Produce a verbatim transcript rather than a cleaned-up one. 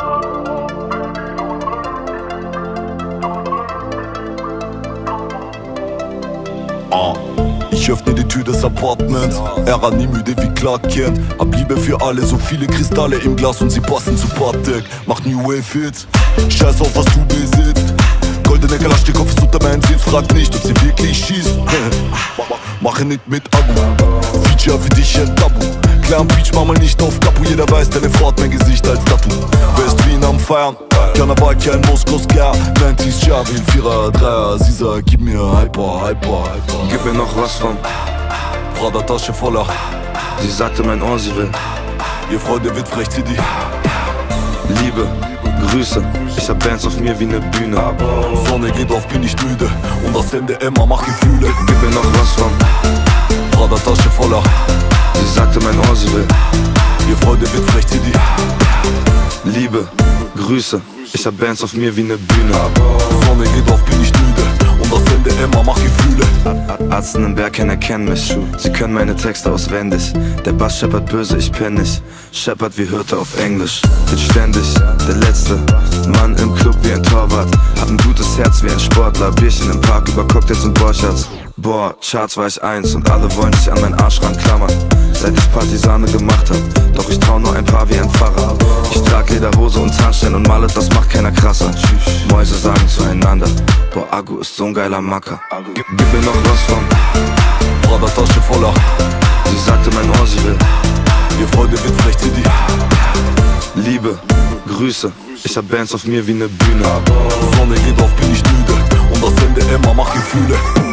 Ah. Ich öffne die Tür des Apartments, er war nie müde wie Clark Kent. Hab Liebe für alle, so viele Kristalle im Glas und sie passen zu Patek. Mach New Wave Hits, scheiß auf was du besitzt. Goldene Kalaschnikow ist unter meinen Sitz, frag nicht, ob sie wirklich schießt. Mache nicht mit Abu, Feature für dich ein Tabu. Klar am Beach, mach mal nicht auf Kapu, jeder weiß, deine Frau hat mein Gesicht als Tattoo. West-Wien am Feiern, Karneval, kein Moskau-Scare. neunziger Jahre, Vierer, Dreier, Sisa, gib mir Hyper, Hyper, Hyper. Gib mir noch was von Prada Tasche voller. Sie sagte mein Ohr, sie will Ihr Freunde wird frech, zieh die Liebe, Grüße, ich hab Bands auf mir wie ne Bühne. Sonne geht auf, bin nicht müde und das Ende immer macht Gefühle. Gib mir noch was von Prada Tasche voller. Sie sagte mein Ohr, sie will Ihr Freunde wird frech, zieh die Liebe, Grüße, ich hab Bands auf mir wie ne Bühne. Sonne geht auf, bin nicht müde und das Ende immer macht Gefühle. Arzten im Berg erkennen mich, sie können meine Texte auswendig. Der Bass scheppert böse, ich penn nicht, scheppert wie Hirte auf Englisch. Bin ständig der letzte Mann im Club wie ein Torwart. Hab ein gutes Herz wie ein Sportler, Bierchen im Park über Cocktails und Borchards. Boah, Charts war ich eins und alle wollen sich an meinen Arsch ranklammern. Seit ich Partisane gemacht hab, doch ich trau nur ein paar wie ein Pfarrer. Ich trag Lederhose und Zahnstein und Mallet, das macht keiner krasser. Mäuse sagen zueinander, boah, Agu ist so ein geiler Macker. Gib, gib mir noch was von Prada Tasche voller. Sie sagte mein Ohr, sie will Ihr Freunde wird frech, zieh die Liebe, Grüße, ich hab Bands auf mir wie ne Bühne. Sonne geht auf, bin nicht müde und das Ende immer macht Gefühle.